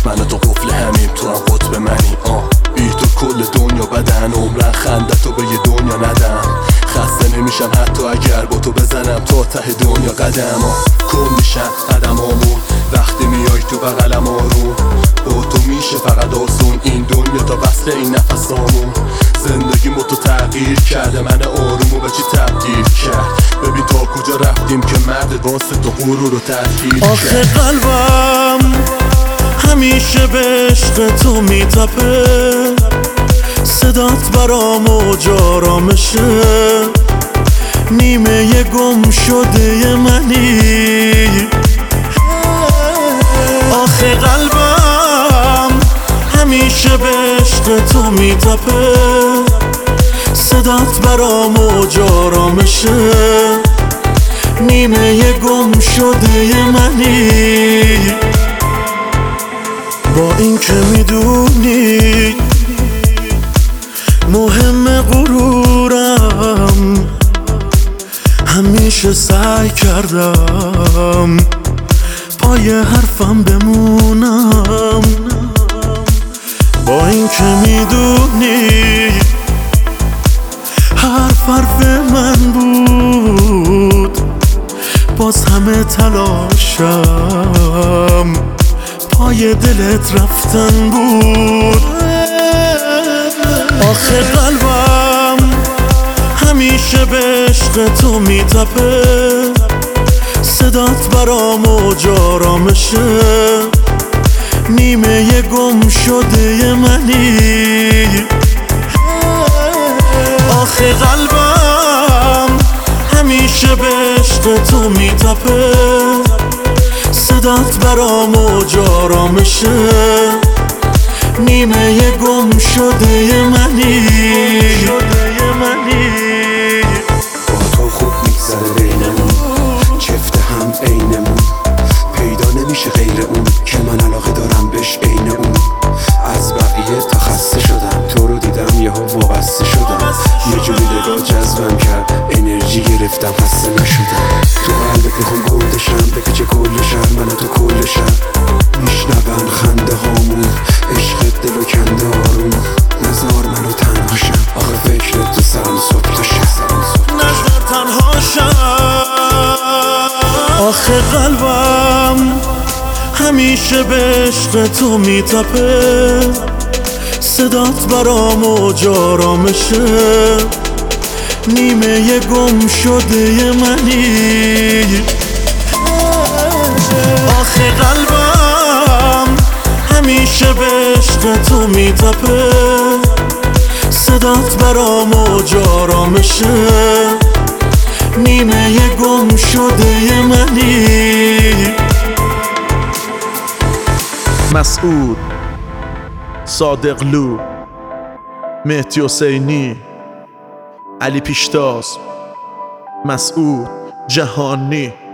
من و تو قفل همیم، تو هم قطب منی. بی تو کل دنیا بدن، عمرن خندتو به یه دنیا ندم. خسته نمیشم حتی اگر با تو بزنم تا ته دنیا قدم. کن میشن قدمامون وقتی میای تو بغلم، آروم با تو میشه فقط آسون این دنیا تا وصل این نفسامون. زندگی با تو تغییر کرده، من آرومو به چی تبدیل کرد. ببین تا کجا رفتیم که مرد واسه تو غرور رو تحقیر کرد. آخه قلبم همیشه به عشق تو میتپه، صدات برام موج آرامشه، نیمه گم شده منی. آخه قلبم همیشه به عشق تو میتپه، صدات برام موج آرامشه، نیمه گم شده منی. با این که میدونی مهم غرورم، همیشه سعی کردم پای حرفم بمونم. با این که میدونی حرف من بود، باز همه تلاشم پای دلت رفتن بود. آخه قلبم همیشه به عشق تو میتپه، صدات برام موج آرامشه، نیمه گم شده منی. آخه قلبم همیشه به عشق تو میتپه، صدات برام موج آرامشه، نیمه گم شده منی. با تو خوب میگذره بینمون، چفته هم عینمون، پیدا نمیشه غیر اون که من علاقه دارم بهش عین اون. از بقیه تا خسته شدم، تو رو دیدم یهو وابسته شدم، یه جوری نگاه جذبم کرد، انرژی گرفتم خسته نشدم. تو قلبت میخوام گندشم، بپیچه کل شهر من و تو کل شهر، میشنون خنده هامون، عشق دلو کنده آروم، نزار منو تنهاشم، آخه فکرت تو سرم صبح تا شب، نزار تنهاشم. آخه قلبم همیشه به عشق تو میتپه، صدات برام موج آرامشه، نیمه گم شده منی. آخه قلبم همیشه به عشق تو میتپه، صدات برام موج آرامشه، نیمه گم شده منی. مسعود، صادقلو، مهدی حسینی، علی پیشتاز، مسعود جهانی.